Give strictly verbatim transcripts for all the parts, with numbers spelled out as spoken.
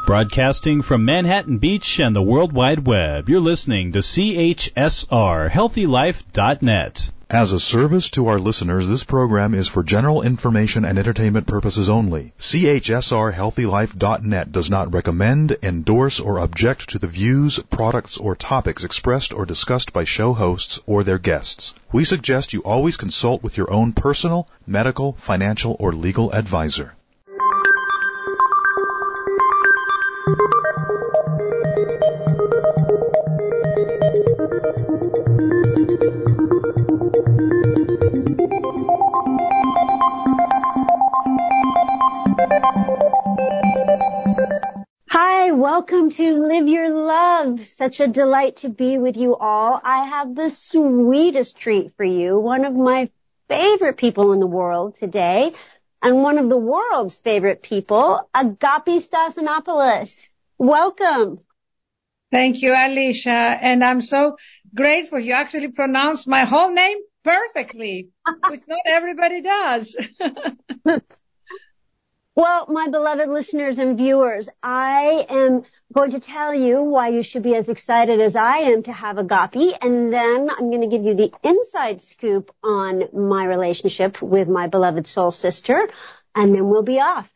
Broadcasting from Manhattan Beach and the World Wide Web, you're listening to C H S R Healthy Life dot net. As a service to our listeners, this program is for general information and entertainment purposes only. C H S R Healthy Life dot net does not recommend, endorse, or object to the views, products, or topics expressed or discussed by show hosts or their guests. We suggest you always consult with your own personal, medical, financial, or legal advisor. Hi, welcome to Live Your Love. Such a delight to be with you all. I have the sweetest treat for you. One of my favorite people in the world today, and one of the world's favorite people, Agapi Stassinopoulos. Welcome. Thank you, Alicia. And I'm so grateful you actually pronounced my whole name perfectly, which not everybody does. Well, my beloved listeners and viewers, I am going to tell you why you should be as excited as I am to have Agapi, and then I'm going to give you the inside scoop on my relationship with my beloved soul sister, and then we'll be off.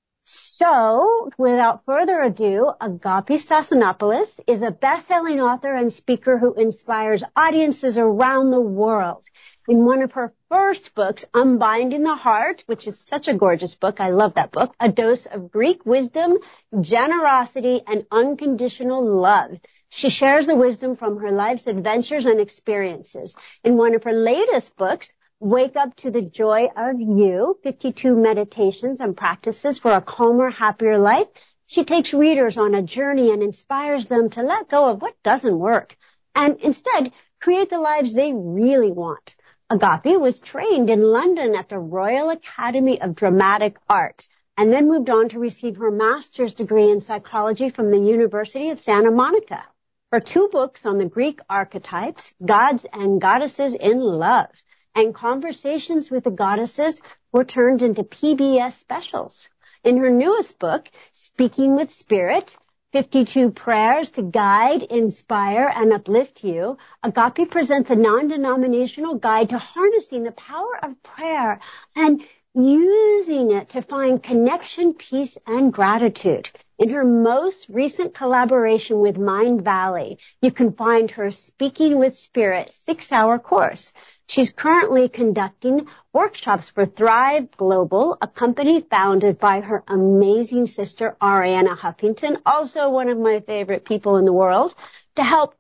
So, without further ado, Agapi Stassinopoulos is a best-selling author and speaker who inspires audiences around the world. In one of her first books, Unbinding the Heart, which is such a gorgeous book, I love that book, a dose of Greek wisdom, generosity, and unconditional love. She shares the wisdom from her life's adventures and experiences. In one of her latest books, Wake Up to the Joy of You, fifty-two Meditations and Practices for a Calmer, Happier Life, she takes readers on a journey and inspires them to let go of what doesn't work and instead create the lives they really want. Agapi was trained in London at the Royal Academy of Dramatic Art and then moved on to receive her master's degree in psychology from the University of Santa Monica. Her two books on the Greek archetypes, Gods and Goddesses in Love, and Conversations with the Goddesses were turned into P B S specials. In her newest book, Speaking with Spirit, fifty-two Prayers to Guide, Inspire, and Uplift You, Agapi presents a non-denominational guide to harnessing the power of prayer and using it to find connection, peace, and gratitude. In her most recent collaboration with Mind Valley, you can find her Speaking with Spirit six-hour course. She's currently conducting workshops for Thrive Global, a company founded by her amazing sister, Arianna Huffington, also one of my favorite people in the world, to help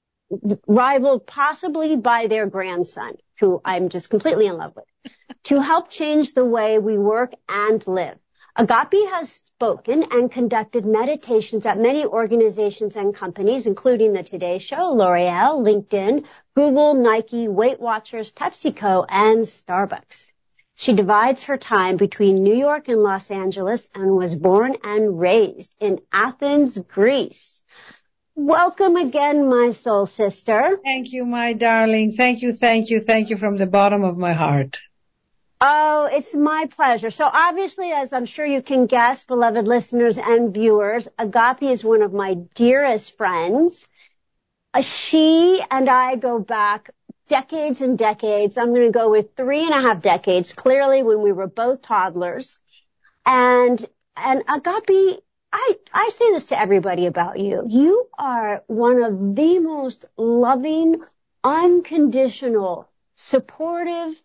rivaled possibly by their grandson, who I'm just completely in love with, to help change the way we work and live. Agapi has spoken and conducted meditations at many organizations and companies, including the Today Show, L'Oreal, LinkedIn, Google, Nike, Weight Watchers, PepsiCo, and Starbucks. She divides her time between New York and Los Angeles and was born and raised in Athens, Greece. Welcome again, my soul sister. Thank you, my darling. Thank you, thank you, thank you from the bottom of my heart. Oh, it's my pleasure. So obviously, as I'm sure you can guess, beloved listeners and viewers, Agapi is one of my dearest friends. Uh, she and I go back decades and decades. I'm going to go with three and a half decades, clearly when we were both toddlers. And, and Agapi, I, I say this to everybody about you. You are one of the most loving, unconditional, supportive,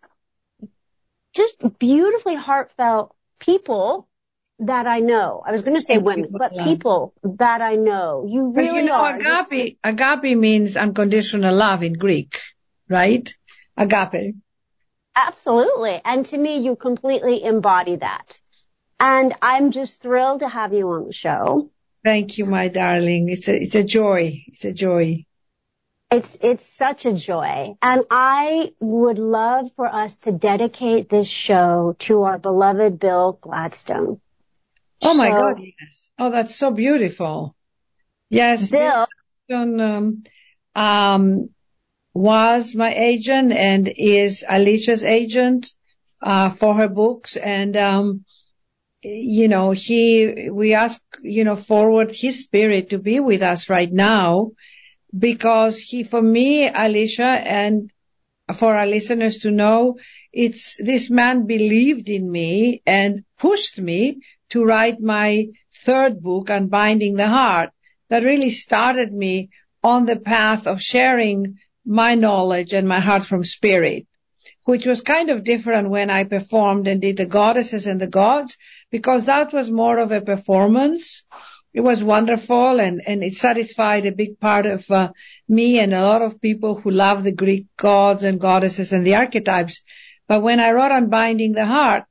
just beautifully heartfelt people that I know. I was going to say women, but people that I know. You really but you know, are. Agapi, agape means unconditional love in Greek, right? Agape. Absolutely. And to me, you completely embody that. And I'm just thrilled to have you on the show. Thank you, my darling. It's a, it's a joy. It's a joy. It's, it's such a joy. And I would love for us to dedicate this show to our beloved Bill Gladstone. Oh my so, God, yes. Oh, that's so beautiful. Yes, Bill, Bill Gladstone, um, um, was my agent and is Alicia's agent, uh, for her books. And, um, you know, he, we ask, you know, forward his spirit to be with us right now, because he, for me, Alicia, and for our listeners to know, it's, this man believed in me and pushed me to write my third book, Unbinding the Heart, that really started me on the path of sharing my knowledge and my heart from spirit, which was kind of different when I performed and did the goddesses and the gods, because that was more of a performance. It was wonderful, and, and it satisfied a big part of uh, me and a lot of people who love the Greek gods and goddesses and the archetypes. But when I wrote Unbinding the Heart,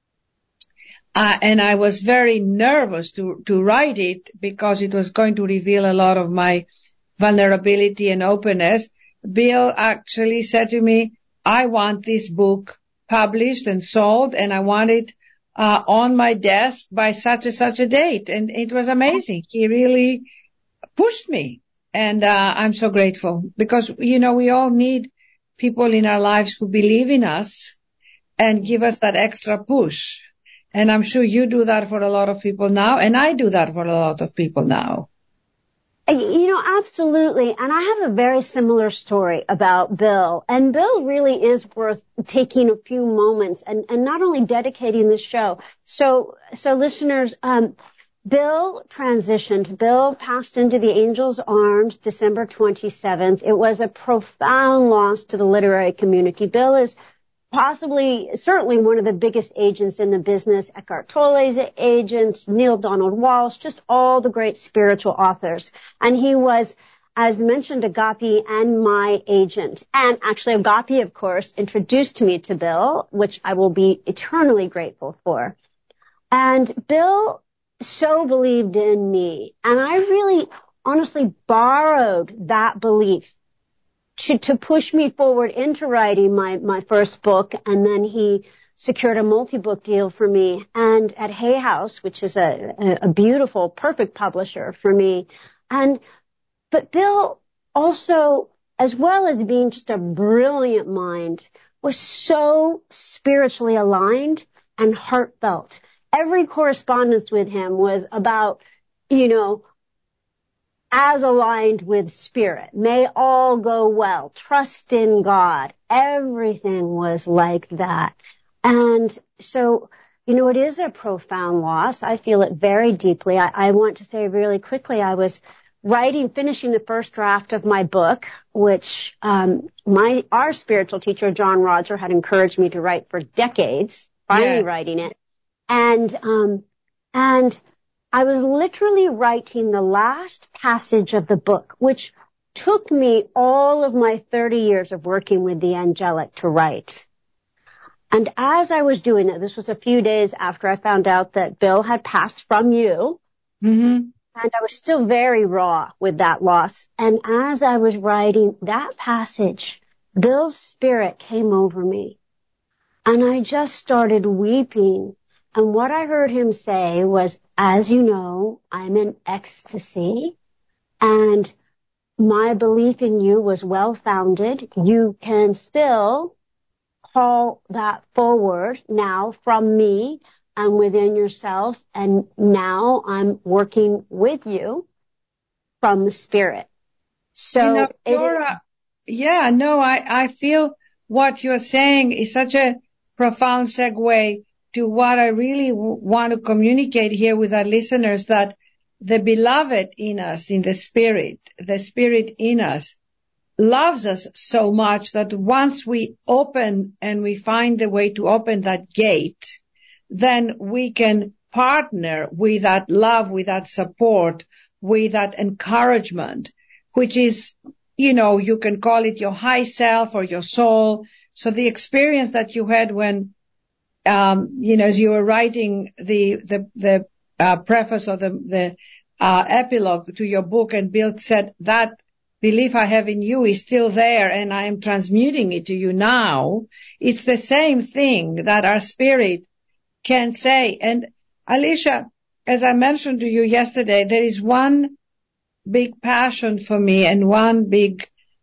uh, and I was very nervous to, to write it because it was going to reveal a lot of my vulnerability and openness, Bill actually said to me, I want this book published and sold, and I want it uh, on my desk by such and such a date. And it was amazing. He really pushed me. And uh, I'm so grateful, because, you know, we all need people in our lives who believe in us and give us that extra push. And I'm sure you do that for a lot of people now, and I do that for a lot of people now. You know, absolutely. And I have a very similar story about Bill. And Bill really is worth taking a few moments and, and not only dedicating this show. So, so listeners, um, Bill transitioned. Bill passed into the angel's arms December twenty-seventh. It was a profound loss to the literary community. Bill is possibly, certainly one of the biggest agents in the business, Eckhart Tolle's agents, Neil Donald Walsh, just all the great spiritual authors. And he was, as mentioned, Agape and my agent. And actually Agape, of course, introduced me to Bill, which I will be eternally grateful for. And Bill so believed in me. And I really honestly borrowed that belief To, to push me forward into writing my, my first book. And then he secured a multi-book deal for me, and at Hay House, which is a, a beautiful, perfect publisher for me. And, but Bill also, as well as being just a brilliant mind, was so spiritually aligned and heartfelt. Every correspondence with him was about, you know, as aligned with spirit. May all go well. Trust in God. Everything was like that. And so, you know, it is a profound loss. I feel it very deeply. I, I want to say really quickly, I was writing, finishing the first draft of my book, which um my our spiritual teacher, John Roger, had encouraged me to write for decades, finally yeah. writing it. And um and I was literally writing the last passage of the book, which took me all of my thirty years of working with the angelic to write. And as I was doing it, this was a few days after I found out that Bill had passed from you. Mm-hmm. And I was still very raw with that loss. And as I was writing that passage, Bill's spirit came over me. And I just started weeping. And what I heard him say was, as you know, I'm in ecstasy, and my belief in you was well-founded. You can still call that forward now from me and within yourself, and now I'm working with you from the spirit. So, you know, Laura, yeah, no, I, I feel what you're saying is such a profound segue to what I really w- want to communicate here with our listeners, that the beloved in us, in the spirit, the spirit in us, loves us so much that once we open and we find the way to open that gate, then we can partner with that love, with that support, with that encouragement, which is, you know, you can call it your high self or your soul. So the experience that you had when Um, you know, as you were writing the, the, the, uh, preface or the, the, uh, epilogue to your book, and Bill said, that belief I have in you is still there, and I am transmuting it to you now. It's the same thing that our spirit can say. And Alicia, as I mentioned to you yesterday, there is one big passion for me and one big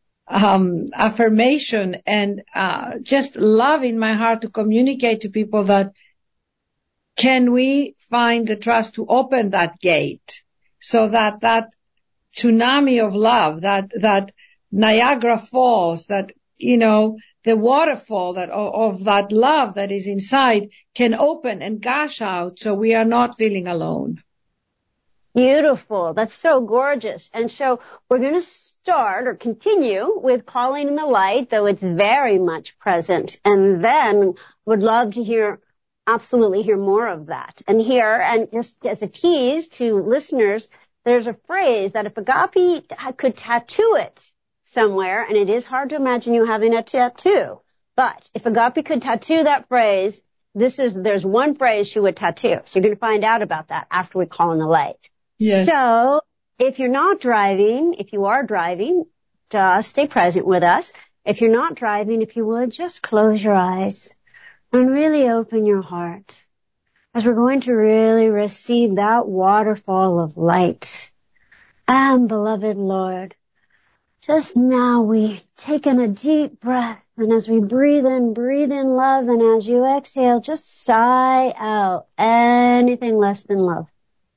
Um, affirmation and, uh, just love in my heart to communicate to people that can we find the trust to open that gate so that that tsunami of love, that, that Niagara Falls, that, you know, the waterfall that, of, of that love that is inside can open and gush out so we are not feeling alone. Beautiful. That's so gorgeous. And so we're going to start or continue with calling in the light, though it's very much present. And then would love to hear, absolutely hear more of that. And here, and just as a tease to listeners, there's a phrase that if Agape could tattoo it somewhere, and it is hard to imagine you having a tattoo, but if Agape could tattoo that phrase, this is, there's one phrase she would tattoo. So you're going to find out about that after we call in the light. Yes. So if you're not driving, if you are driving, just stay present with us. If you're not driving, if you would, just close your eyes and really open your heart as we're going to really receive that waterfall of light. And beloved Lord, just now we take in a deep breath, and as we breathe in, breathe in love, and as you exhale, just sigh out anything less than love.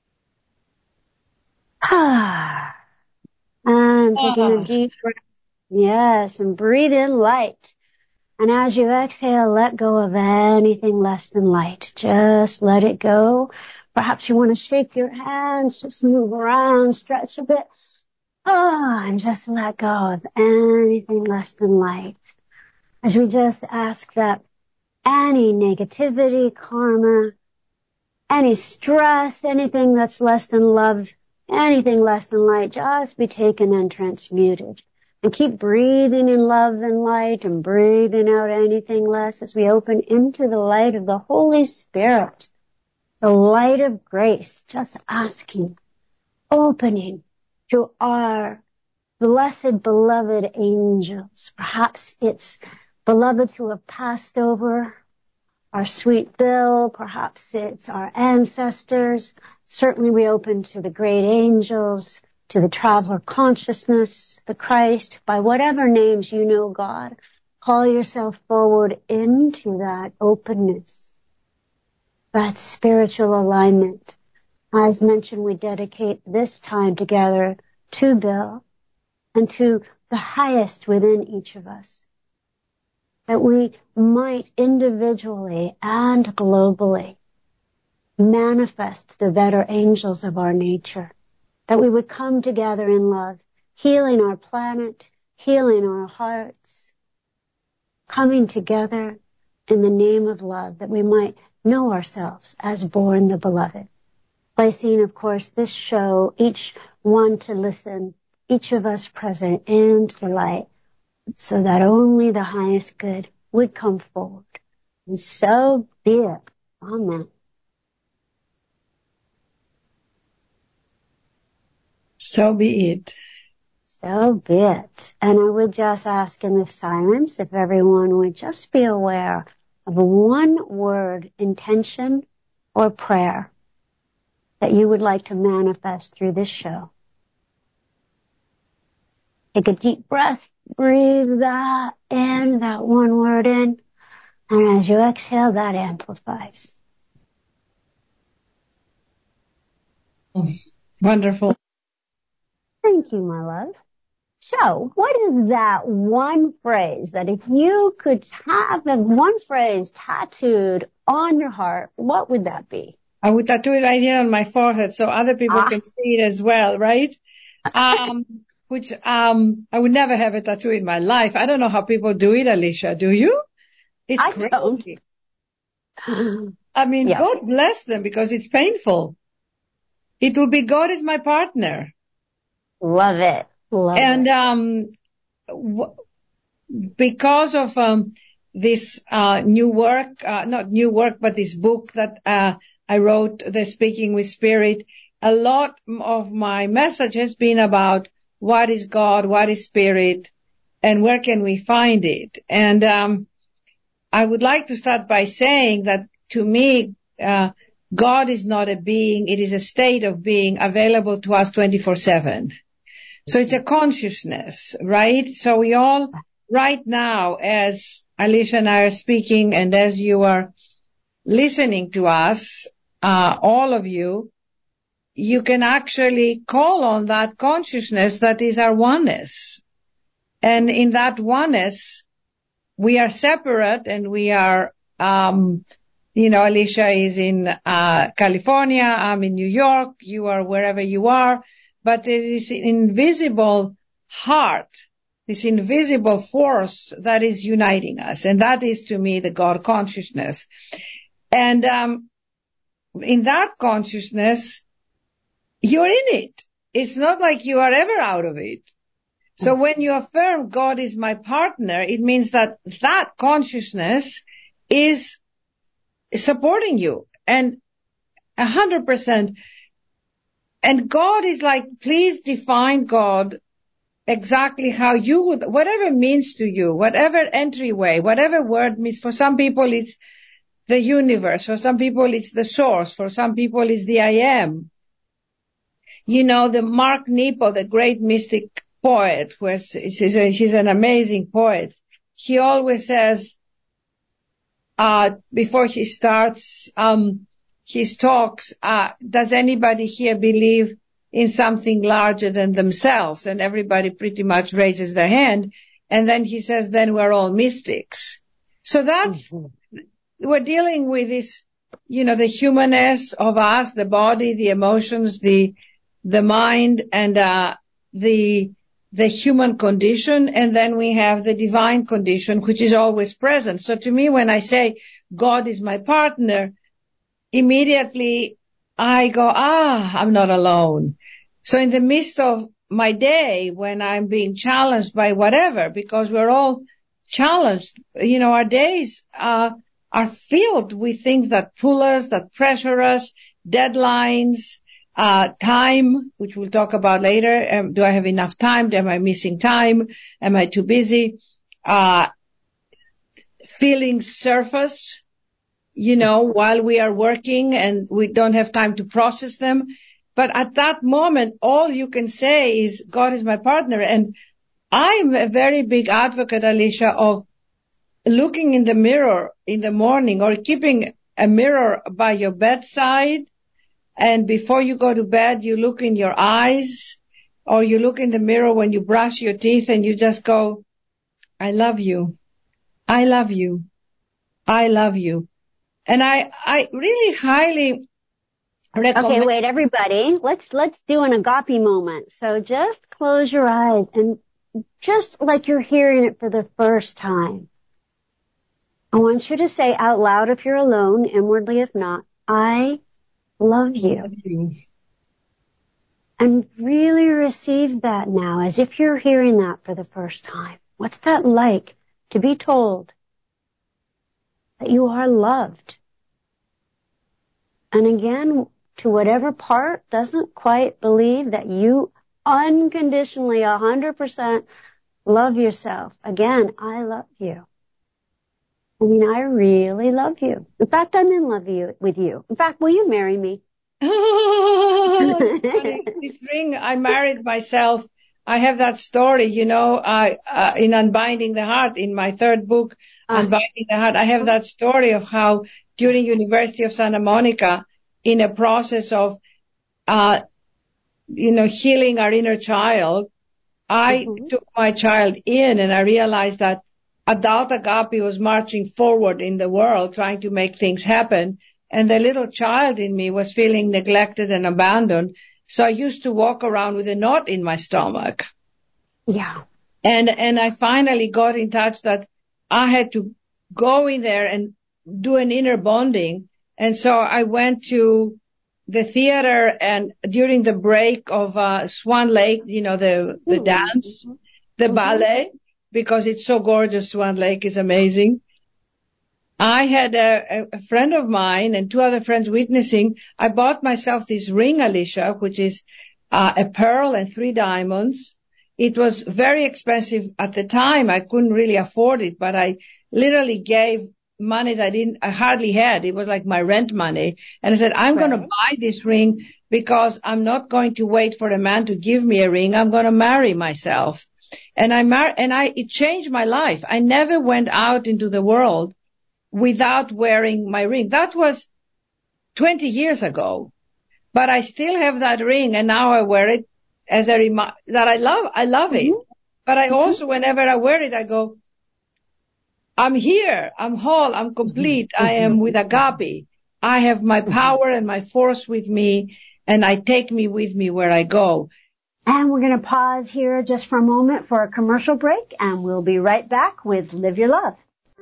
And taking a deep breath. Yes, and breathe in light. And as you exhale, let go of anything less than light. Just let it go. Perhaps you want to shake your hands, just move around, stretch a bit. Oh, and just let go of anything less than light. As we just ask that any negativity, karma, any stress, anything that's less than love, anything less than light, just be taken and transmuted. And keep breathing in love and light and breathing out anything less as we open into the light of the Holy Spirit, the light of grace, just asking, opening to our blessed, beloved angels. Perhaps it's beloveds who have passed over, our sweet Bill, perhaps it's our ancestors. Certainly we open to the great angels, to the traveler consciousness, the Christ, by whatever names you know God. Call yourself forward into that openness, that spiritual alignment. As mentioned, we dedicate this time together to Bill and to the highest within each of us, that we might individually and globally manifest the better angels of our nature, that we would come together in love, healing our planet, healing our hearts, coming together in the name of love, that we might know ourselves as born the beloved. Placing, of course, this show, each one to listen, each of us present into the light, so that only the highest good would come forward. And so be it. Amen. So be it. So be it. And I would just ask in this silence if everyone would just be aware of a one word intention or prayer that you would like to manifest through this show. Take a deep breath, breathe that in, that one word in, and as you exhale, that amplifies. Wonderful. Thank you, my love. So, what is that one phrase that if you could have that one phrase tattooed on your heart, what would that be? I would tattoo it right here on my forehead so other people ah. can see it as well, right? Um, which, um, I would never have a tattoo in my life. I don't know how people do it, Alicia. Do you? It's I crazy. Don't. I mean, yeah. God bless them because it's painful. It will be God is my partner. Love it. Love and, it. um, w- because of, um, this, uh, new work, uh, not new work, but this book that, uh, I wrote, The Speaking with Spirit, a lot of my message has been about what is God, what is Spirit, and where can we find it. And, um, I would like to start by saying that to me, uh, God is not a being, it is a state of being available to us twenty-four seven. So it's a consciousness, right? So we all, right now, as Alicia and I are speaking, and as you are listening to us, uh, all of you, you can actually call on that consciousness that is our oneness. And in that oneness, we are separate and we are, um, you know, Alicia is in uh, California, I'm in New York, you are wherever you are, but there is an invisible heart, this invisible force that is uniting us. And that is, to me, the God consciousness. And um, in that consciousness, you're in it. It's not like you are ever out of it. So when you affirm God is my partner, it means that that consciousness is supporting you and a hundred percent. And God is like, please define God exactly how you would, whatever it means to you, whatever entryway, whatever word means. For some people, it's the universe. For some people, it's the source. For some people, it's the I am. You know, the Mark Nepo, the great mystic poet, who is, he's, a, he's an amazing poet. He always says, uh, before he starts, um, his talks, uh, does anybody here believe in something larger than themselves? And everybody pretty much raises their hand. And then he says, then we're all mystics. So that's, mm-hmm. we're dealing with this, you know, the humanness of us, the body, the emotions, the, the mind, and, uh, the, the human condition, and then we have the divine condition, which is always present. So to me, when I say God is my partner, immediately I go, ah, I'm not alone. So in the midst of my day, when I'm being challenged by whatever, because we're all challenged, you know, our days uh, are filled with things that pull us, that pressure us, deadlines, Uh, time, which we'll talk about later. Um, do I have enough time? Am I missing time? Am I too busy? Uh, feelings surface, you know, while we are working and we don't have time to process them. But at that moment, all you can say is, God is my partner. And I'm a very big advocate, Alicia, of looking in the mirror in the morning or keeping a mirror by your bedside. And before you go to bed, you look in your eyes, or you look in the mirror when you brush your teeth, and you just go, I love you. I love you. I love you. And I, I really highly recommend. Okay, wait, everybody. Let's, let's do an agape moment. So just close your eyes and just like you're hearing it for the first time. I want you to say out loud if you're alone, inwardly if not, I love you. Love you. And really receive that now as if you're hearing that for the first time. What's that like to be told that you are loved? And again, to whatever part doesn't quite believe that you unconditionally one hundred percent love yourself. Again, I love you. I mean, I really love you. In fact, I'm in love you, with you. In fact, will you marry me? This ring, I married myself. I have that story, you know, I, uh, in Unbinding the Heart, in my third book, uh, Unbinding the Heart, I have that story of how during University of Santa Monica, in a process of, uh, you know, healing our inner child, I mm-hmm. took my child in and I realized that adult agape was marching forward in the world, trying to make things happen. And the little child in me was feeling neglected and abandoned. So I used to walk around with a knot in my stomach. Yeah. And, and I finally got in touch that I had to go in there and do an inner bonding. And so I went to the theater, and during the break of, uh, Swan Lake, you know, the, the mm-hmm. dance, the mm-hmm. ballet, because it's so gorgeous. Swan Lake is amazing. I had a, a friend of mine and two other friends witnessing. I bought myself this ring, Alicia, which is uh, a pearl and three diamonds. It was very expensive at the time. I couldn't really afford it, but I literally gave money that I didn't, I hardly had. It was like my rent money. And I said, I'm right. going to buy this ring because I'm not going to wait for a man to give me a ring. I'm going to marry myself. And I mar- and I, it changed my life. I never went out into the world without wearing my ring. That was twenty years ago, but I still have that ring, and now I wear it as a reminder that I love, I love it. Mm-hmm. But I also, mm-hmm. whenever I wear it, I go, I'm here, I'm whole, I'm complete, mm-hmm. I am with agape. I have my power and my force with me, and I take me with me where I go. And we're going to pause here just for a moment for a commercial break, and we'll be right back with Live Your Love.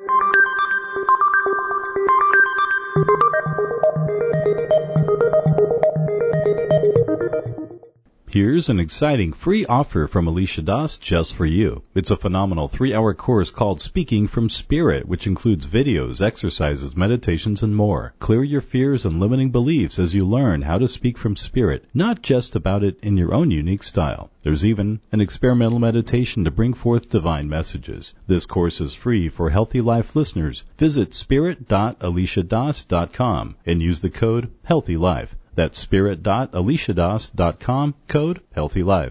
Here's an exciting free offer from Alicia Das just for you. It's a phenomenal three-hour course called Speaking from Spirit, which includes videos, exercises, meditations, and more. Clear your fears and limiting beliefs as you learn how to speak from spirit, not just about it in your own unique style. There's even an experimental meditation to bring forth divine messages. This course is free for Healthy Life listeners. Visit spirit dot alicia das dot com and use the code HEALTHYLIFE. That's spirit dot alicia das dot com, code HEALTHYLIFE.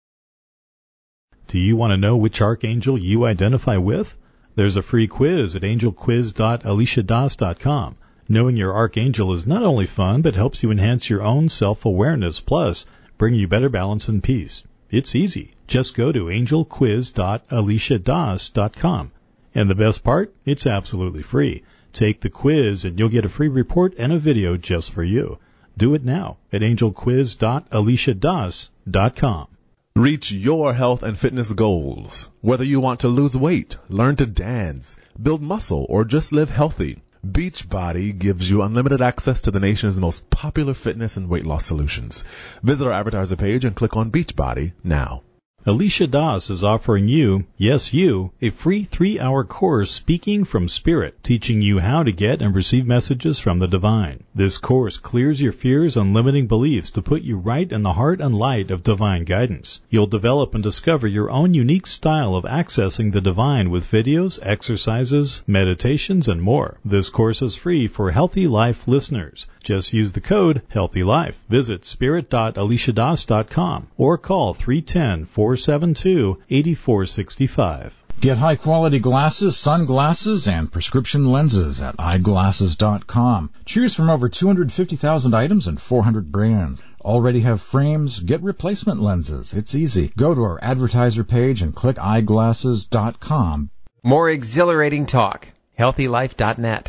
Do you want to know which archangel you identify with? There's a free quiz at angel quiz dot alicia das dot com. Knowing your archangel is not only fun, but helps you enhance your own self-awareness, plus bring you better balance and peace. It's easy. Just go to angel quiz dot alicia das dot com. And the best part? It's absolutely free. Take the quiz and you'll get a free report and a video just for you. Do it now at angel quiz dot alicia das dot com. Reach your health and fitness goals. Whether you want to lose weight, learn to dance, build muscle, or just live healthy, Beachbody gives you unlimited access to the nation's most popular fitness and weight loss solutions. Visit our advertiser page and click on Beachbody now. Alicia Das is offering you, yes you, a free three-hour course Speaking from Spirit, teaching you how to get and receive messages from the divine. This course clears your fears and limiting beliefs to put you right in the heart and light of divine guidance. You'll develop and discover your own unique style of accessing the divine with videos, exercises, meditations, and more. This course is free for Healthy Life listeners. Just use the code HEALTHYLIFE. Visit spirit dot alicia das dot com or call three one zero, four seven two, eight four six five. Get high-quality glasses, sunglasses, and prescription lenses at eyeglasses dot com. Choose from over two hundred fifty thousand items and four hundred brands. Already have frames? Get replacement lenses. It's easy. Go to our advertiser page and click eyeglasses dot com. More exhilarating talk. healthy life dot net.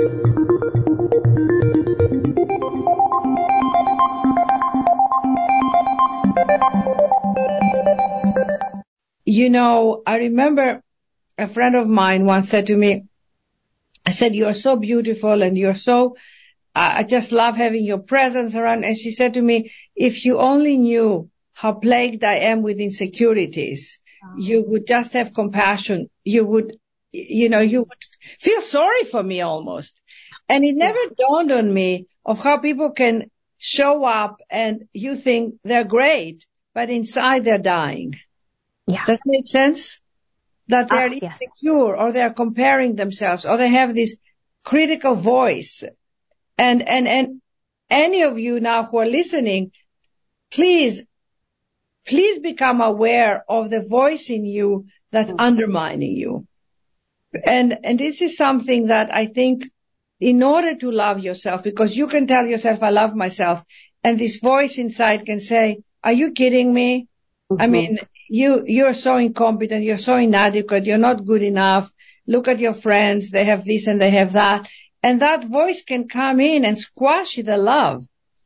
You know, I remember a friend of mine once said to me, I said, you're so beautiful and you're so, uh, I just love having your presence around. And she said to me, if you only knew how plagued I am with insecurities, oh. you would just have compassion. You would, you know, you would feel sorry for me almost. And it never yeah. dawned on me of how people can show up and you think they're great, but inside they're dying. Yeah. Does that make sense? That they're uh, yes. insecure or they're comparing themselves or they have this critical voice. And, and, and any of you now who are listening, please, please become aware of the voice in you that's mm-hmm. undermining you. And, and this is something that I think in order to love yourself, because you can tell yourself, I love myself. And this voice inside can say, are you kidding me? Mm-hmm. I mean, you, you're so incompetent. You're so inadequate. You're not good enough. Look at your friends. They have this and they have that. And that voice can come in and squash the love.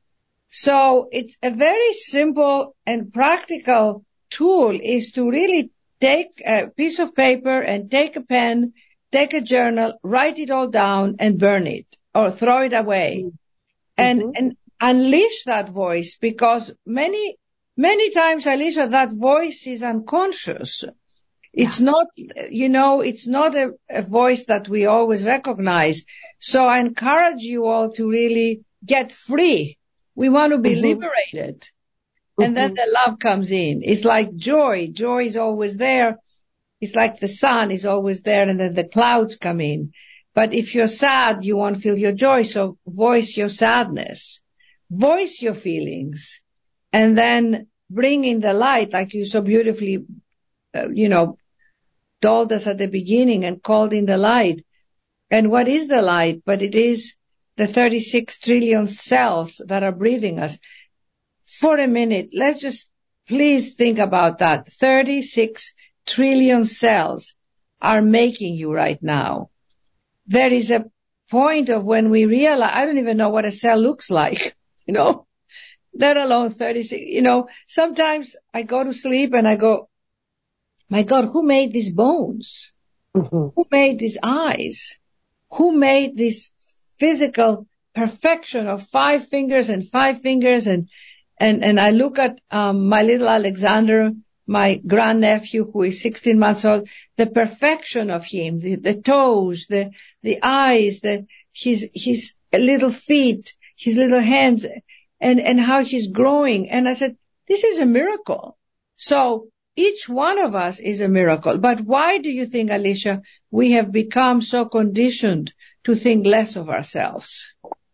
So it's a very simple and practical tool is to really take a piece of paper and take a pen, take a journal, write it all down and burn it or throw it away mm-hmm. and, and unleash that voice because many Many times, Alicia, that voice is unconscious. It's yeah. not, you know, it's not a, a voice that we always recognize. So I encourage you all to really get free. We want to be mm-hmm. liberated. Mm-hmm. And then the love comes in. It's like joy. Joy is always there. It's like the sun is always there and then the clouds come in. But if you're sad, you won't feel your joy. So voice your sadness. Voice your feelings. And then bring in the light, like you so beautifully, uh, you know, told us at the beginning and called in the light. And what is the light? But it is the thirty-six trillion cells that are breathing us. For a minute, let's just please think about that. thirty-six trillion cells are making you right now. There is a point of when we realize, I don't even know what a cell looks like, you know, let alone thirty-six, you know, sometimes I go to sleep and I go, my God, who made these bones? Mm-hmm. Who made these eyes? Who made this physical perfection of five fingers and five fingers? And, and, and I look at, um, my little Alexander, my grandnephew, who is sixteen months old, the perfection of him, the, the toes, the, the eyes, the, his, his little feet, his little hands, and, and how he's growing. And I said, this is a miracle. So each one of us is a miracle. But why do you think, Alicia, we have become so conditioned to think less of ourselves?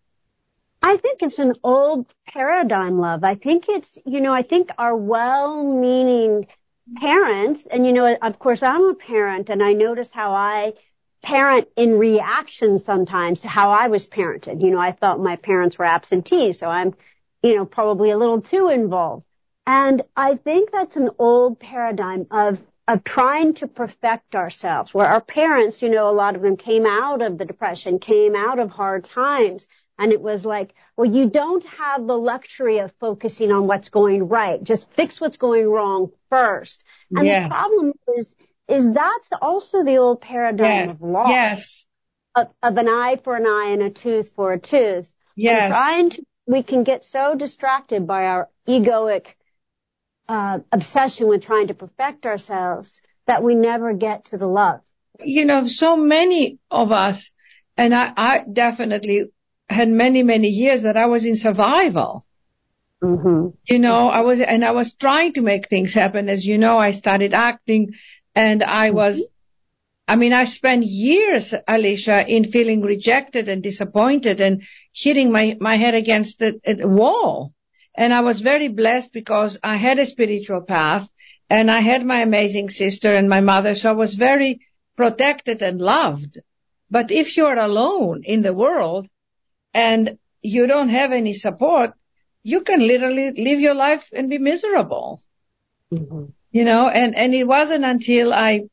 I think it's an old paradigm, love. I think it's, you know, I think our well-meaning parents, and you know, of course I'm a parent and I notice how I parent in reaction sometimes to how I was parented. You know, I felt my parents were absentee, so I'm, you know, probably a little too involved. And I think that's an old paradigm of, of trying to perfect ourselves, where our parents, you know, a lot of them came out of the depression, came out of hard times. And it was like, well, you don't have the luxury of focusing on what's going right. Just fix what's going wrong first. And yes. The problem is, is that's also the old paradigm yes. of law. Yes. Of, of an eye for an eye and a tooth for a tooth. Yes. And trying to, we can get so distracted by our egoic, uh, obsession with trying to perfect ourselves that we never get to the love. You know, so many of us, and I, I definitely had many, many years that I was in survival. Mm-hmm. You know, I was, and I was trying to make things happen. As you know, I started acting and I was, mm-hmm. I mean, I spent years, Alicia, in feeling rejected and disappointed and hitting my, my head against the, the wall. And I was very blessed because I had a spiritual path and I had my amazing sister and my mother. So I was very protected and loved. But if you're alone in the world, and you don't have any support, you can literally live your life and be miserable. Mm-hmm. You know, and, and it wasn't until I,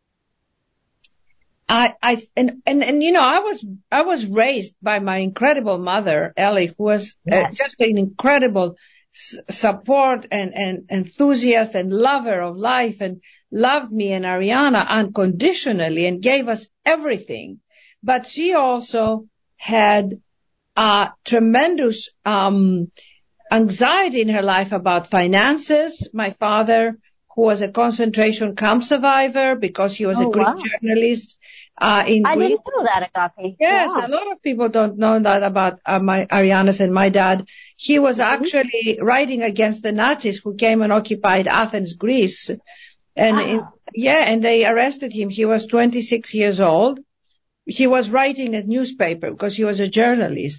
I, I, and, and, and, you know, I was, I was raised by my incredible mother, Ellie, who was yes. uh, just an incredible s- support and, and enthusiast and lover of life and loved me and Ariana unconditionally and gave us everything. But she also had Uh, tremendous, um, anxiety in her life about finances. My father, who was a concentration camp survivor because he was oh, a Greek wow. journalist, uh, in I Greece. didn't know that, Agape. Yes, wow. A lot of people don't know that about uh, my Ariana's and my dad. He was mm-hmm. actually writing against the Nazis who came and occupied Athens, Greece. And wow. in, yeah, and they arrested him. He was twenty-six years old. He was writing a newspaper because he was a journalist.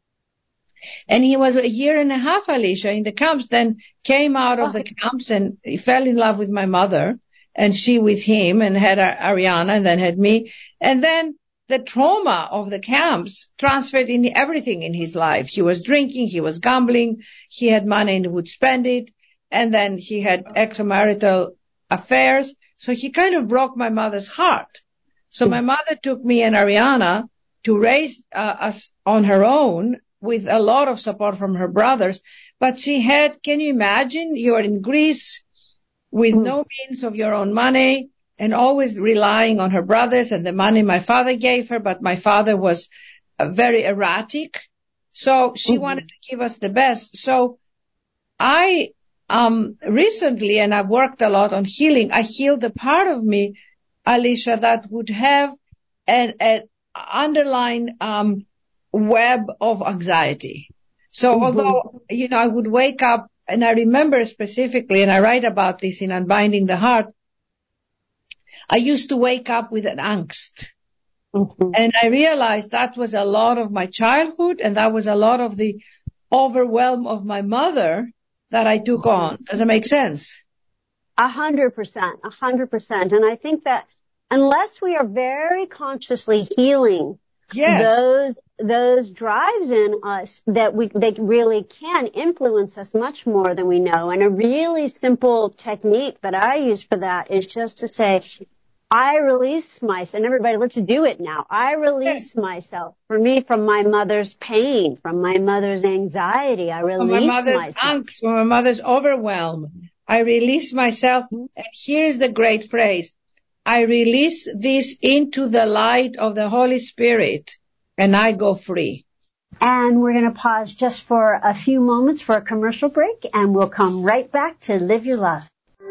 And he was a year and a half, Alicia, in the camps, then came out of the camps and he fell in love with my mother and she with him and had Ariana and then had me. And then the trauma of the camps transferred in everything in his life. He was drinking, he was gambling, he had money and would spend it. And then he had extramarital affairs. So he kind of broke my mother's heart. So my mother took me and Ariana to raise uh, us on her own with a lot of support from her brothers. But she had, can you imagine, you are in Greece with mm. no means of your own money and always relying on her brothers and the money my father gave her. But my father was uh, very erratic. So she mm-hmm. wanted to give us the best. So I, um, recently, and I've worked a lot on healing, I healed the part of me, Alicia, that would have an, an underlying um, web of anxiety. So mm-hmm. although, you know, I would wake up, and I remember specifically, and I write about this in Unbinding the Heart, I used to wake up with an angst. Mm-hmm. And I realized that was a lot of my childhood, and that was a lot of the overwhelm of my mother that I took on. Does that make sense? A hundred percent, a hundred percent. And I think that unless we are very consciously healing Yes. those those drives in us, that we they really can influence us much more than we know. And a really simple technique that I use for that is just to say, I release myself, and everybody, let's do it now. I release myself. For me, from my mother's pain, from my mother's anxiety, I release From my mother's myself. angst, from my mother's overwhelm, I release myself. And here's the great phrase. I release this into the light of the Holy Spirit, and I go free. And we're going to pause just for a few moments for a commercial break, and we'll come right back to Live Your Love.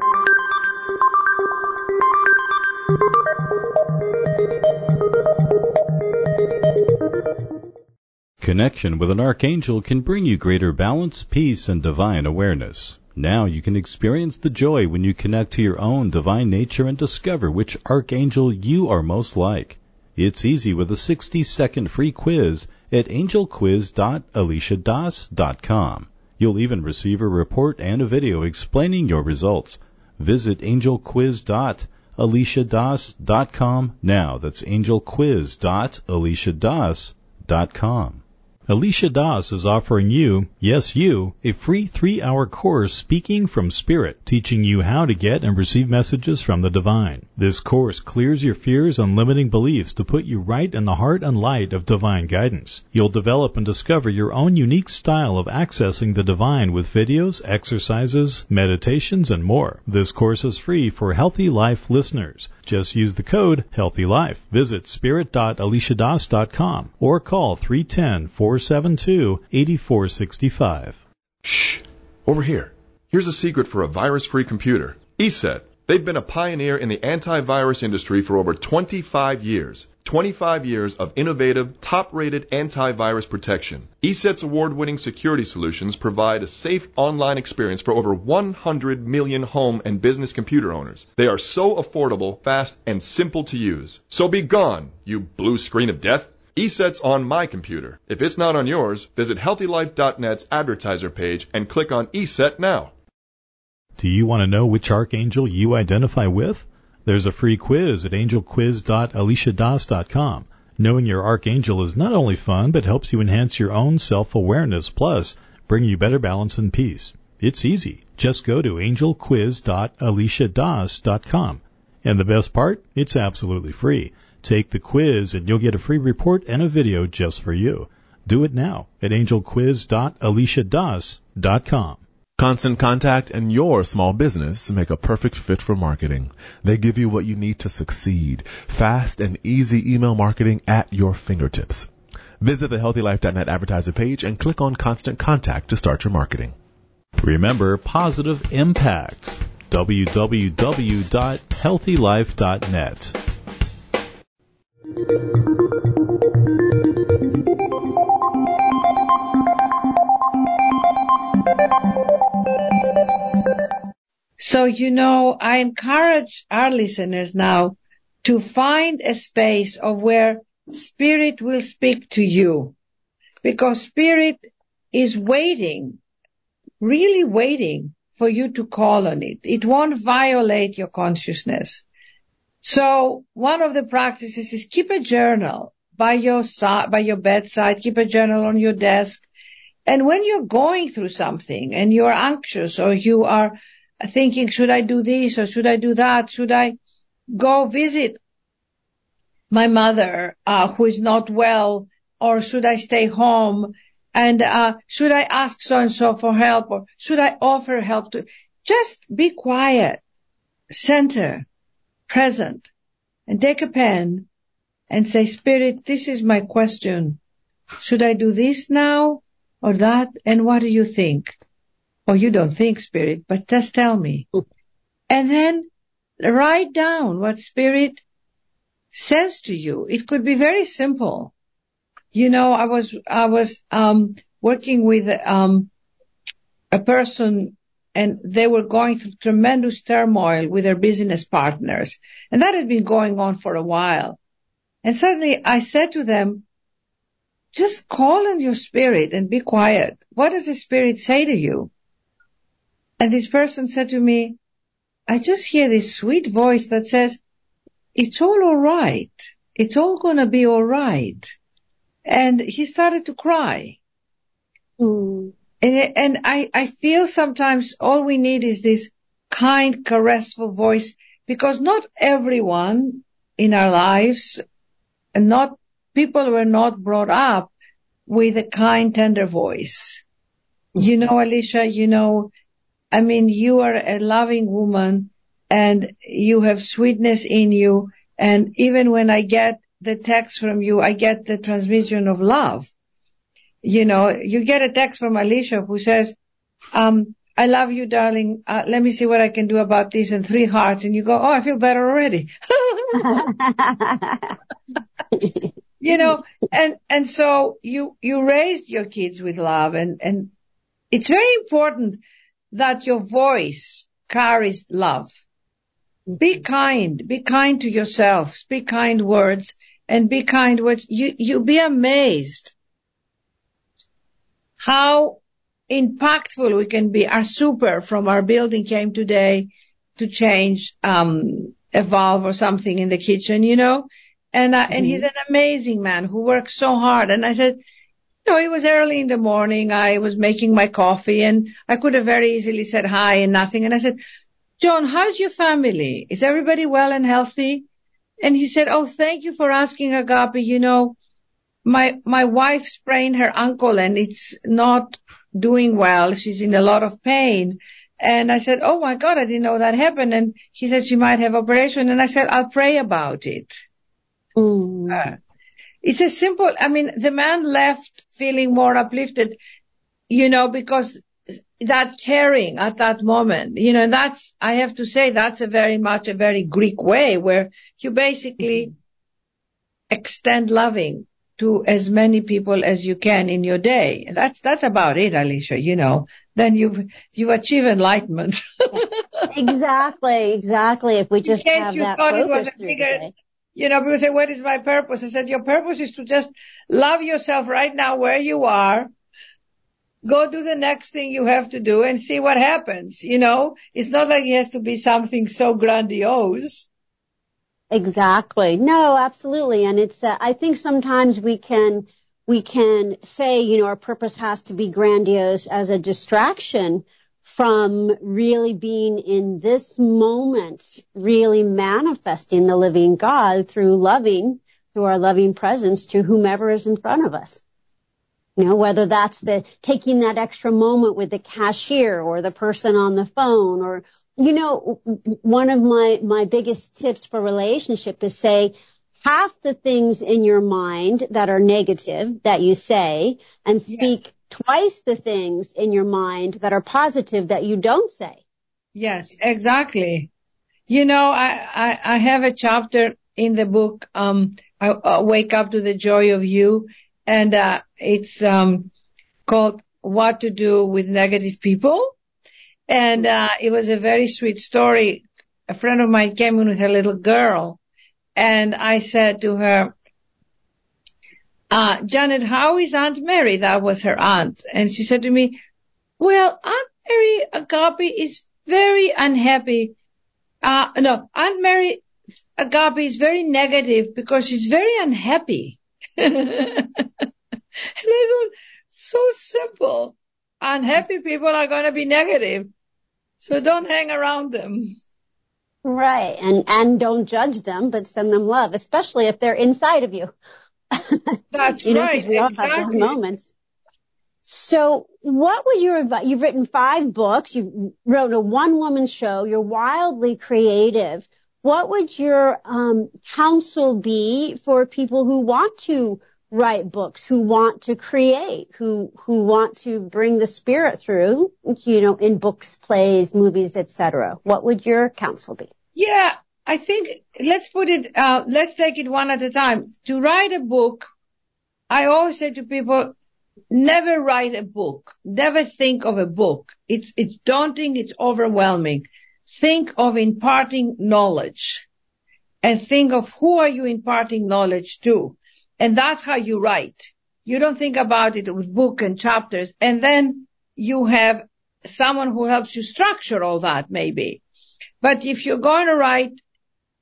Connection with an archangel can bring you greater balance, peace, and divine awareness. Now you can experience the joy when you connect to your own divine nature and discover which archangel you are most like. It's easy with a sixty-second free quiz at angel quiz dot alicia das dot com. You'll even receive a report and a video explaining your results. Visit angel quiz dot alicia das dot com now. That's angel quiz dot alicia das dot com. Alicia Das is offering you, yes you, a free three-hour course, Speaking from Spirit, teaching you how to get and receive messages from the divine. This course clears your fears and limiting beliefs to put you right in the heart and light of divine guidance. You'll develop and discover your own unique style of accessing the divine with videos, exercises, meditations, and more. This course is free for Healthy Life listeners. Just use the code HEALTHYLIFE. Visit spirit dot alicia das dot com or call three one zero, four seven two, eight four six five. Shh! Over here. Here's a secret for a virus-free computer. ESET. They've been a pioneer in the antivirus industry for over twenty-five years. twenty-five years of innovative, top-rated antivirus protection. ESET's award-winning security solutions provide a safe online experience for over one hundred million home and business computer owners. They are so affordable, fast, and simple to use. So be gone, you blue screen of death. ESET's on my computer. If it's not on yours, visit healthy life dot net's advertiser page and click on ESET now. Do you want to know which archangel you identify with? There's a free quiz at angel quiz dot alicia das dot com. Knowing your archangel is not only fun, but helps you enhance your own self-awareness, plus bring you better balance and peace. It's easy. Just go to angel quiz dot alicia das dot com. And the best part? It's absolutely free. Take the quiz and you'll get a free report and a video just for you. Do it now at angel quiz dot alicia das dot com. Constant Contact and your small business make a perfect fit for marketing. They give you what you need to succeed. Fast and easy email marketing at your fingertips. Visit the healthy life dot net advertiser page and click on Constant Contact to start your marketing. Remember positive impact. w w w dot healthy life dot net. So, you know, I encourage our listeners now to find a space of where Spirit will speak to you, because Spirit is waiting, really waiting for you to call on it. It won't violate your consciousness. So one of the practices is keep a journal by your side, by your bedside, keep a journal on your desk. And when you're going through something and you're anxious or you are thinking, should I do this or should I do that? Should I go visit my mother, uh, who is not well, or should I stay home? And, uh, should I ask so and so for help, or should I offer help to, just be quiet, center, present, and take a pen and say, Spirit, this is my question. Should I do this now or that? And what do you think? Oh, you don't think, Spirit, but just tell me. And then write down what Spirit says to you. It could be very simple. You know, I was, I was, um, working with, um, a person, and they were going through tremendous turmoil with their business partners. And that had been going on for a while. And suddenly I said to them, just call on your Spirit and be quiet. What does the Spirit say to you? And this person said to me, I just hear this sweet voice that says, it's all all right. It's all going to be all right. And he started to cry. Mm. And, and I, I feel sometimes all we need is this kind, caressful voice, because not everyone in our lives, and not, people were not brought up with a kind, tender voice. Mm-hmm. You know, Alicia, you know, I mean, you are a loving woman and you have sweetness in you. And even when I get the text from you, I get the transmission of love. You know, you get a text from Alicia who says, um, I love you, darling. Uh, let me see what I can do about this, and three hearts. And you go, oh, I feel better already. You know, and, and so you, you raised your kids with love, and, and it's very important that your voice carries love. Be kind, be kind to yourself, speak kind words, and be kind words. You, you'll be amazed how impactful we can be. Our super from our building came today to change, um, a valve or something in the kitchen, you know, and, uh, mm-hmm. and he's an amazing man who works so hard. And I said, you know, it was early in the morning. I was making my coffee and I could have very easily said hi and nothing. And I said, John, how's your family? Is everybody well and healthy? And he said, oh, thank you for asking, Agape. You know, my, my wife sprained her ankle and it's not doing well. She's in a lot of pain. And I said, oh my God, I didn't know that happened. And he said she might have operation. And I said, I'll pray about it. Mm. Uh, it's a simple, I mean, the man left feeling more uplifted, you know, because that caring at that moment, you know, that's, I have to say, that's a very much a very Greek way where you basically mm-hmm. extend loving to as many people as you can in your day. And that's, that's about it, Alicia, you know, then you've, you've achieved enlightenment. Exactly, exactly. If we just have that focus through the day. You know, people say, what is my purpose? I said, your purpose is to just love yourself right now where you are. Go do the next thing you have to do and see what happens. You know, it's not like it has to be something so grandiose. Exactly. No, absolutely. And it's, uh, I think sometimes we can, we can say, you know, our purpose has to be grandiose as a distraction from really being in this moment, really manifesting the living God through loving, through our loving presence to whomever is in front of us. You know, whether that's the taking that extra moment with the cashier or the person on the phone, or, you know, one of my, my biggest tips for relationship is say half the things in your mind that are negative that you say, and speak yeah. twice the things in your mind that are positive that you don't say. Yes, exactly. You know, I, I, I have a chapter in the book, um, I, I Wake Up to the Joy of You. And, uh, it's, um, called What to Do with Negative People. And, uh, it was a very sweet story. A friend of mine came in with her little girl and I said to her, uh, Janet, how is Aunt Mary? That was her aunt. And she said to me, well, Aunt Mary Agape is very unhappy. Uh, no, Aunt Mary Agape is very negative because she's very unhappy. And I thought, so simple. Unhappy people are going to be negative. So don't hang around them. Right. And, and don't judge them, but send them love, especially if they're inside of you. That's you know, right. because we all exactly. have those moments. So what would your advice? You've written five books. You wrote a one-woman show. You're wildly creative. What would your um, counsel be for people who want to write books, who want to create, who who want to bring the spirit through, you know, in books, plays, movies, et cetera? What would your counsel be? Yeah, I think let's put it, uh, let's take it one at a time. To write a book, I always say to people, never write a book. Never think of a book. It's, it's daunting. It's overwhelming. Think of imparting knowledge and think of who are you imparting knowledge to. And that's how you write. You don't think about it with book and chapters. And then you have someone who helps you structure all that maybe. But if you're going to write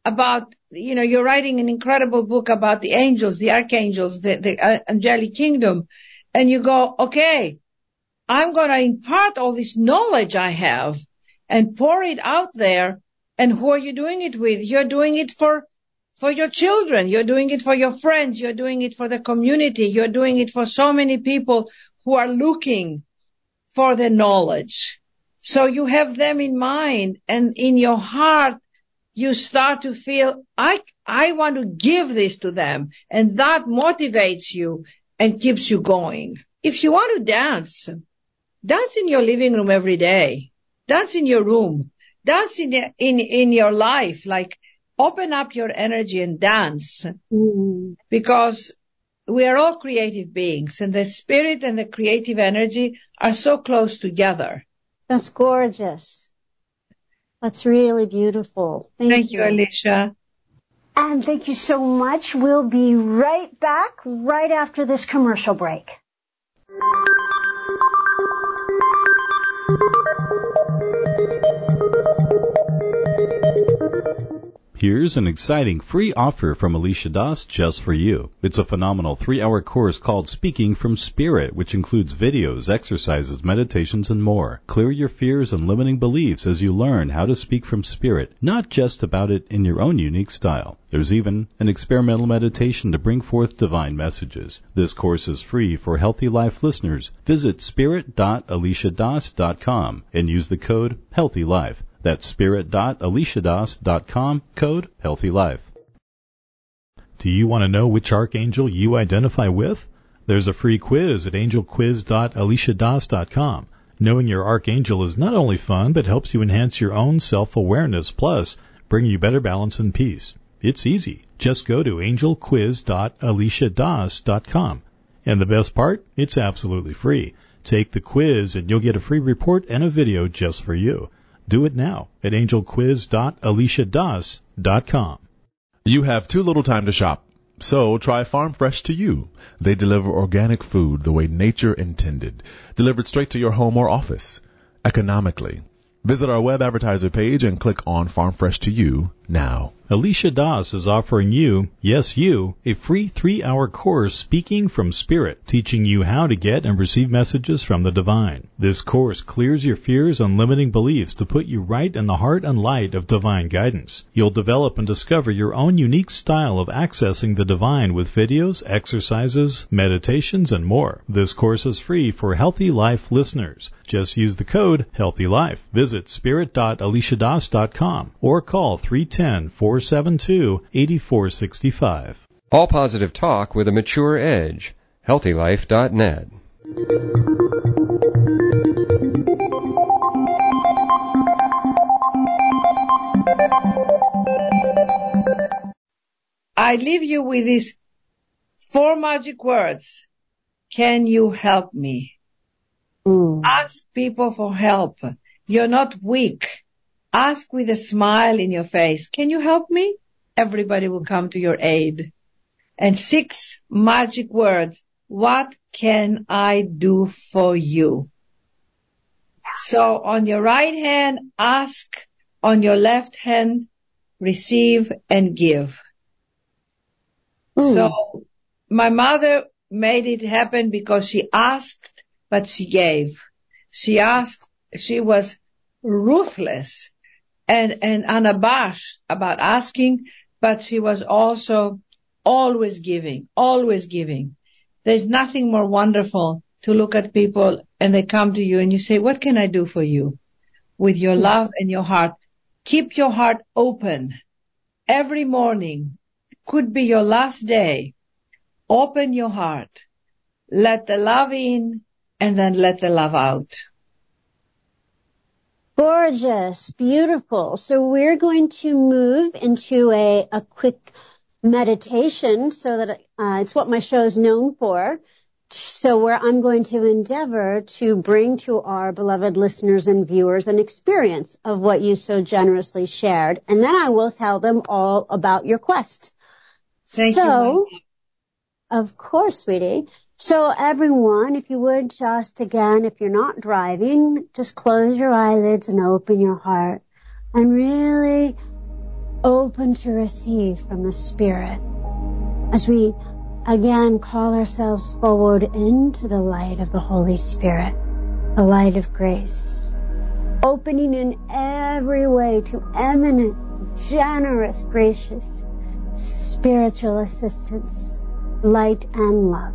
about, you know, you're writing an incredible book about the angels, the archangels, the, the uh, angelic kingdom. And you go, okay, I'm going to impart all this knowledge I have and pour it out there. And who are you doing it with? You're doing it for, for your children. You're doing it for your friends. You're doing it for the community. You're doing it for so many people who are looking for the knowledge. So you have them in mind, and in your heart, you start to feel, I, I want to give this to them. And that motivates you and keeps you going. If you want to dance, dance in your living room every day. Dance in your room. Dance in, in, in your life. Like, open up your energy and dance. Mm. Because we are all creative beings, and the spirit and the creative energy are so close together. That's gorgeous. That's really beautiful. Thank, Thank you, you, Alicia. And thank you so much. We'll be right back right after this commercial break. Here's an exciting free offer from Alicia Das just for you. It's a phenomenal three-hour course called Speaking from Spirit, which includes videos, exercises, meditations, and more. Clear your fears and limiting beliefs as you learn how to speak from spirit, not just about it in your own unique style. There's even an experimental meditation to bring forth divine messages. This course is free for Healthy Life listeners. Visit spirit dot alicia das dot com and use the code HEALTHYLIFE. That's spirit dot alicia das dot com, code HEALTHYLIFE. Do you want to know which archangel you identify with? There's a free quiz at angel quiz dot alicia das dot com. Knowing your archangel is not only fun, but helps you enhance your own self-awareness, plus bring you better balance and peace. It's easy. Just go to angel quiz dot alicia das dot com. And the best part? It's absolutely free. Take the quiz and you'll get a free report and a video just for you. Do it now at angel quiz dot alicia das dot com. You have too little time to shop, so try Farm Fresh to You. They deliver organic food the way nature intended, delivered straight to your home or office, economically. Visit our web advertiser page and click on Farm Fresh to You now. Alicia Das is offering you, yes you, a free three-hour course Speaking from Spirit, teaching you how to get and receive messages from the divine. This course clears your fears and limiting beliefs to put you right in the heart and light of divine guidance. You'll develop and discover your own unique style of accessing the divine with videos, exercises, meditations, and more. This course is free for Healthy Life listeners. Just use the code HEALTHYLIFE. Visit spirit dot alicia das dot com or call three one zero, four seven two, eight four six five. All positive talk with a mature edge. healthy life dot net. I leave you with these four magic words. Can you help me? Mm. Ask people for help. You're not weak. Ask with a smile in your face. Can you help me? Everybody will come to your aid. And six magic words. What can I do for you? So on your right hand, ask. On your left hand, receive and give. Mm. So my mother made it happen because she asked, but she gave. She asked, she was ruthless and, and unabashed about asking, but she was also always giving, always giving. There's nothing more wonderful to look at people and they come to you and you say, what can I do for you? With your love and your heart. Keep your heart open. Every morning could be your last day. Open your heart. Let the love in and then let the love out. Gorgeous, beautiful. So we're going to move into a, a quick meditation so that uh, it's what my show is known for. So where I'm going to endeavor to bring to our beloved listeners and viewers an experience of what you so generously shared. And then I will tell them all about your quest. Thank so, you. Of course, sweetie. So everyone, if you would just, again, if you're not driving, just close your eyelids and open your heart and really open to receive from the Spirit as we again call ourselves forward into the light of the Holy Spirit, the light of grace, opening in every way to eminent, generous, gracious, spiritual assistance, light and love.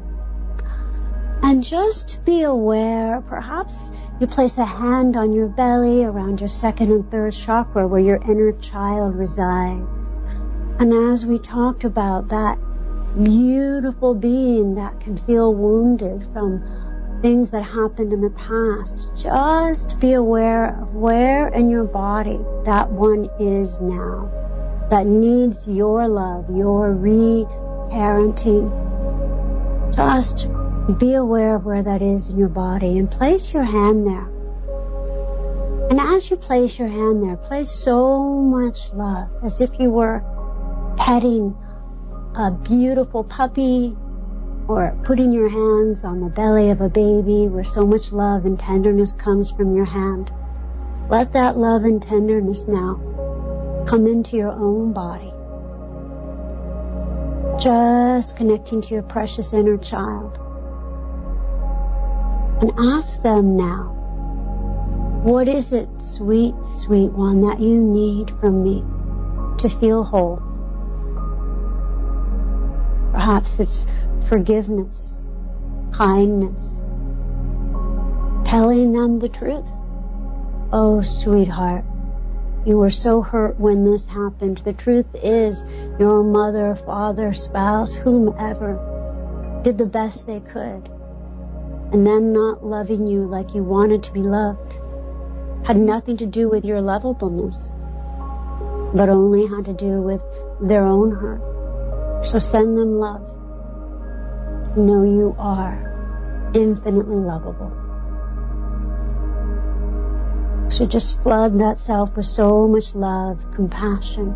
And just be aware, perhaps you place a hand on your belly around your second and third chakra where your inner child resides. And as we talked about that beautiful being that can feel wounded from things that happened in the past, just be aware of where in your body that one is now, that needs your love, your re-parenting. Just be aware of where that is in your body and place your hand there. And as you place your hand there, place so much love as if you were petting a beautiful puppy or putting your hands on the belly of a baby where so much love and tenderness comes from your hand. Let that love and tenderness now come into your own body. Just connecting to your precious inner child. And ask them now, what is it, sweet, sweet one, that you need from me to feel whole? Perhaps it's forgiveness, kindness, telling them the truth. Oh, sweetheart, you were so hurt when this happened. The truth is, your mother, father, spouse, whomever, did the best they could. And them not loving you like you wanted to be loved had nothing to do with your lovableness, but only had to do with their own hurt. So send them love. Know you are infinitely lovable. So just flood that self with so much love, compassion.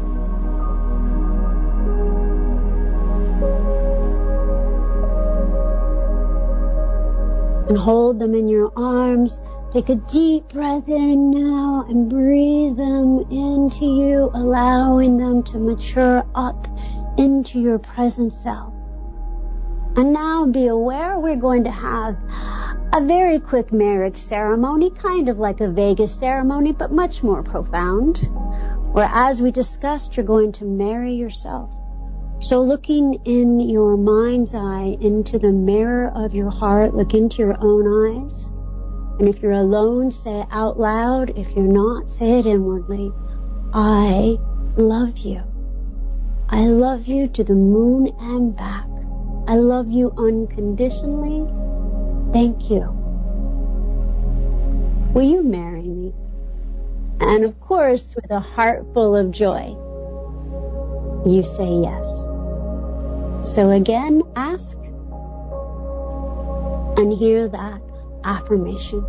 And hold them in your arms. Take a deep breath in now and breathe them into you, allowing them to mature up into your present self. And now be aware we're going to have a very quick marriage ceremony, kind of like a Vegas ceremony, but much more profound, where as we discussed, you're going to marry yourself. So looking in your mind's eye into the mirror of your heart, look into your own eyes. And if you're alone, say it out loud. If you're not, say it inwardly. I love you. I love you to the moon and back. I love you unconditionally. Thank you. Will you marry me? And of course, with a heart full of joy, you say yes. So again, ask and hear that affirmation.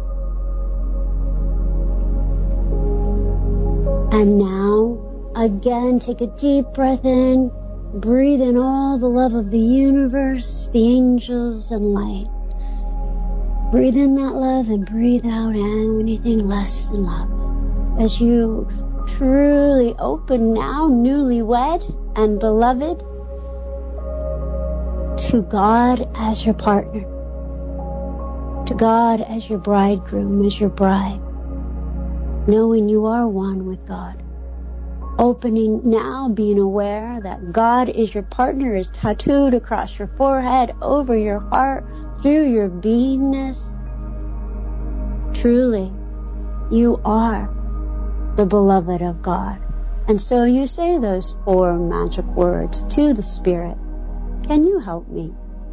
And now, again, take a deep breath in, breathe in all the love of the universe, the angels, and light. Breathe in that love and breathe out anything less than love. As you truly open now, newlywed and beloved, to God as your partner, to God as your bridegroom, as your bride, knowing you are one with God. Opening now, being aware that God is your partner, is tattooed across your forehead, over your heart, through your beingness. Truly, you are the beloved of God. And so you say those four magic words to the Spirit. Can you help me?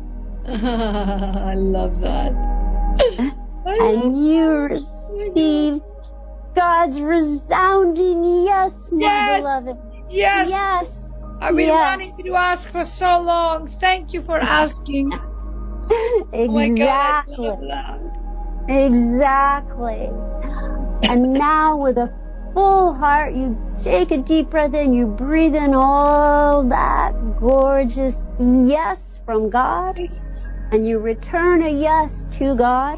I love that. And you receive God's resounding yes, my yes, beloved. Yes. Yes. I've been yes. wanting to ask for so long. Thank you for asking. Exactly. Oh my God, I love that. Exactly. And now with a full heart, you take a deep breath in, you breathe in all that gorgeous yes from God, and you return a yes to God.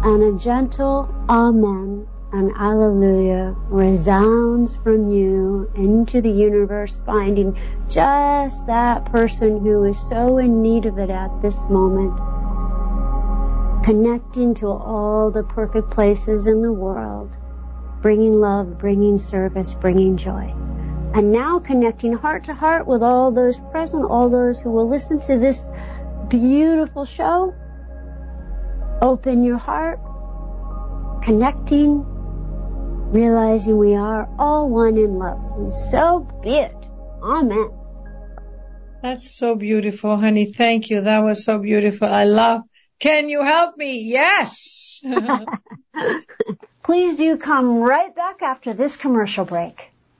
and a gentle amen and alleluia resounds from you into the universe, finding just that person who is so in need of it at this moment, connecting to all the perfect places in the world, bringing love, bringing service, bringing joy. And now connecting heart to heart with all those present, all those who will listen to this beautiful show. Open your heart, connecting, realizing we are all one in love. And so be it. Amen. That's so beautiful, honey. Thank you. That was so beautiful. I love. Can you help me? Yes. Please do come right back after this commercial break.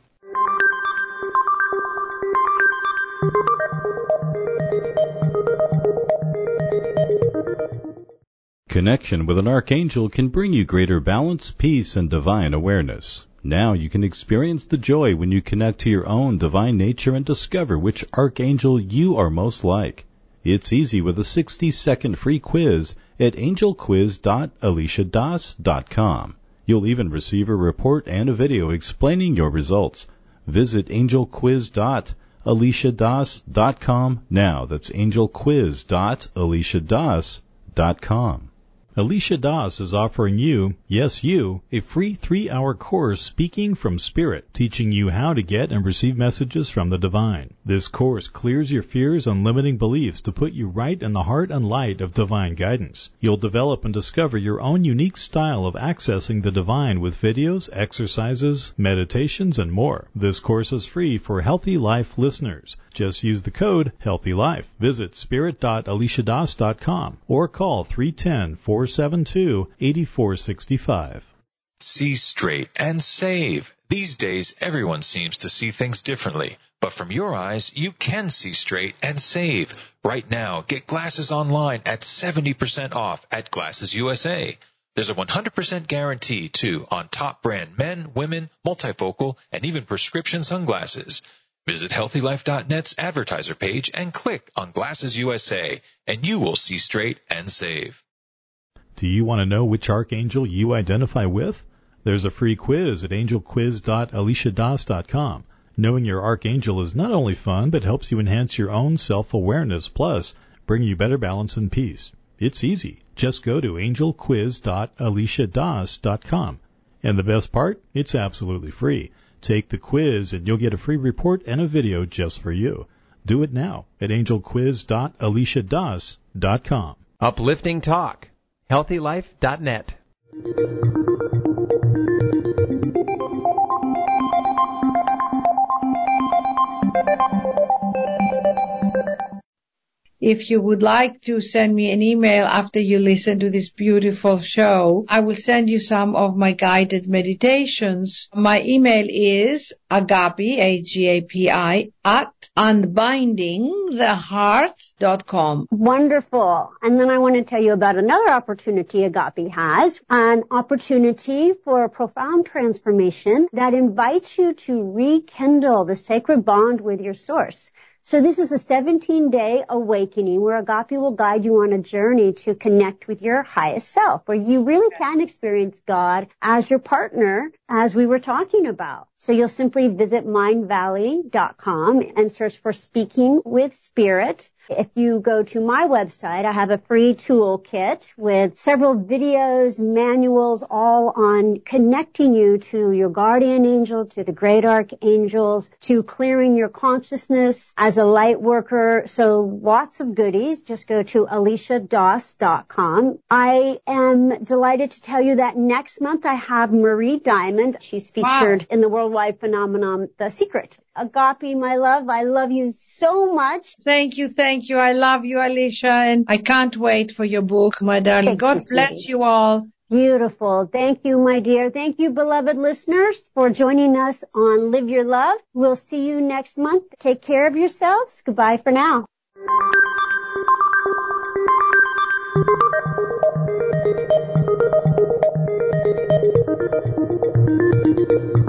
Connection with an archangel can bring you greater balance, peace, and divine awareness. Now you can experience the joy when you connect to your own divine nature and discover which archangel you are most like. It's easy with a sixty-second free quiz at angel quiz dot alicia das dot com. You'll even receive a report and a video explaining your results. Visit angel quiz dot alicia das dot com now. That's angel quiz dot alicia das dot com. Alicia Das is offering you, yes you, a free three-hour course Speaking from Spirit, teaching you how to get and receive messages from the divine. This course clears your fears and limiting beliefs to put you right in the heart and light of divine guidance. You'll develop and discover your own unique style of accessing the divine with videos, exercises, meditations, and more. This course is free for Healthy Life listeners. Just use the code HEALTHYLIFE. Visit spirit dot alicia das dot com or call three one zero, four seven two, eight four six five. See straight and save. These days, everyone seems to see things differently. But from your eyes, you can see straight and save. Right now, get glasses online at seventy percent off at Glasses U S A. There's a one hundred percent guarantee, too, on top brand men, women, multifocal, and even prescription sunglasses. Visit healthy life dot net's advertiser page and click on Glasses U S A, and you will see straight and save. Do you want to know which archangel you identify with? There's a free quiz at angel quiz dot alicia das dot com. Knowing your archangel is not only fun, but helps you enhance your own self-awareness, plus bring you better balance and peace. It's easy. Just go to angel quiz dot alicia das dot com. And the best part? It's absolutely free. Take the quiz and you'll get a free report and a video just for you. Do it now at angel quiz dot alicia das dot com. Uplifting Talk. healthy life dot net. If you would like to send me an email after you listen to this beautiful show, I will send you some of my guided meditations. My email is agapi, A G A P I, at unbinding the heart dot com. Wonderful. And then I want to tell you about another opportunity Agape has, an opportunity for a profound transformation that invites you to rekindle the sacred bond with your source. So this is a seventeen-day awakening where Agape will guide you on a journey to connect with your highest self, where you really can experience God as your partner, as we were talking about. So you'll simply visit mind valley dot com and search for Speaking with Spirit. If you go to my website, I have a free toolkit with several videos, manuals, all on connecting you to your guardian angel, to the great archangels, to clearing your consciousness as a light worker. So lots of goodies. Just go to alicia das dot com. I am delighted to tell you that next month I have Marie Diamond. She's featured wow. in the worldwide phenomenon, The Secret. Agape, my love, I love you so much. Thank you, thank you. I love you, Alicia, and I can't wait for your book, my darling. Thank God you, bless sweetie. You all. Beautiful. Thank you, my dear. Thank you, beloved listeners, for joining us on Live Your Love. We'll see you next month. Take care of yourselves. Goodbye for now. Thank you.